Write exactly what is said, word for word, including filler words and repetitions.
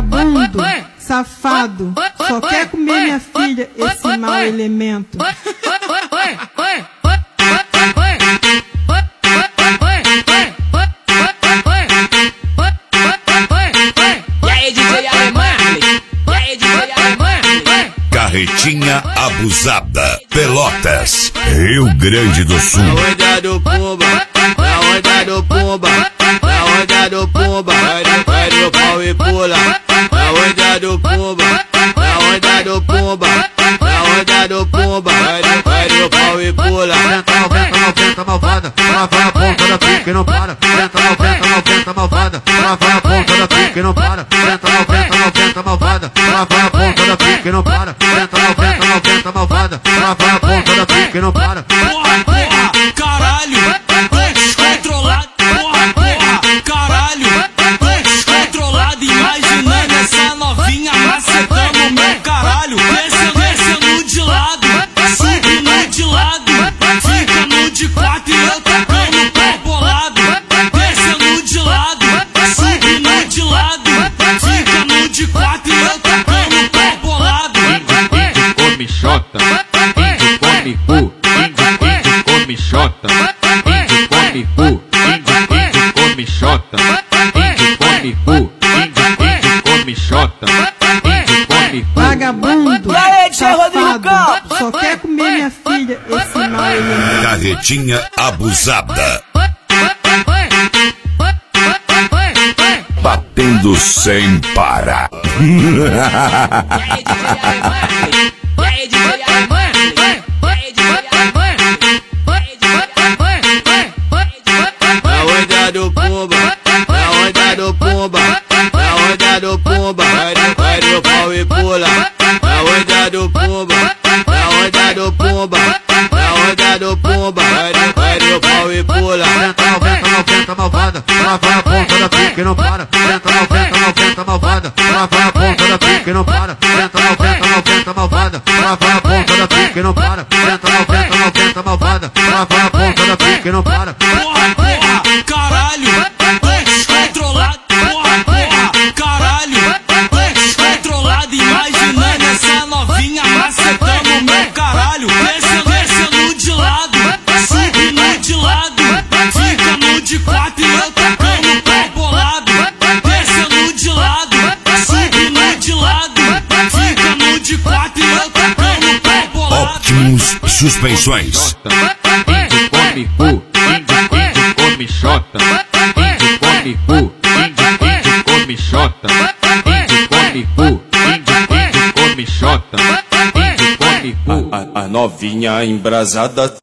Vagabundo, safado, só quer comer minha filha, esse mau elemento. Carretinha abusada, Pelotas, Rio Grande do Sul. Na onda do Pumba, na onda do Pumba, na onda do Pumba, vai no, vai no pau e pula. Na onda do Pumba, na onda do Pumba, na onda do Pumba, vai no, vai no pau e pula. Venta, malventa, malventa, malvada, ela vai a ponta da pica e não para. Venta, malventa, malventa, malvada, ela vai a ponta da pica e não para. Venta, malventa, malventa, malvada, ela vai a ponta da pica e não para. Venta, malventa, malventa, malvada, ela vai a ponta da pica e não para. Porra, porra, caralho, descontrolado. Porra, porra, caralho, descontrolado. Imaginando essa novinha macetando meu caralho. Descendo, descendo de lado, subindo de lado, fica no de quatro e eu tacando pau bolado. Descendo de lado, subindo de lado, fica no de quatro e eu tacando pau bolado. Índio come xota, índio come cu, índio, índio come xota, índio come cu, índio, índio come xota, índio come cu, índio, índio come xota, índio come cu. Vagabundo, aí, tio Rodrigo safado, Campos? só quer comer minha filha, esse mau elemento. Carretinha abusada. Batendo sem parar. Na onda do Pumba, na onda do Pumba, na onda do Pumba, vai no, vai no pau e pula. Na onda do Pumba, na onda do Pumba, na onda do Pumba, vai no, vai no pau e pula. Venta, malventa, malventa, malvada, ela vai a ponta da pica e não para. Venta, malventa, malventa, malvada, ela vai a ponta da pica e não para. Venta, malventa, malventa, malvada, ela vai a ponta da pica e não para. Venta, malventa, malventa, malvada, ela vai a ponta da pica e não para. Porra, porra, caralho, descontrolado. Porra, porra, caralho, descontrolado. Imaginando essa novinha macetando meu caralho. Descendo, descendo de lado, subindo de lado, fica no de quatro e eu tacando pau bolado. Descendo de lado, subindo de lado, fica no de quatro e eu tacando pau bolado. Optimus Suspensões. Índio come cu, índio, índio come xota, índio come cu, índio, índio come xota, índio come cu, índio, índio come xota, índio come cu. A, a novinha embrasada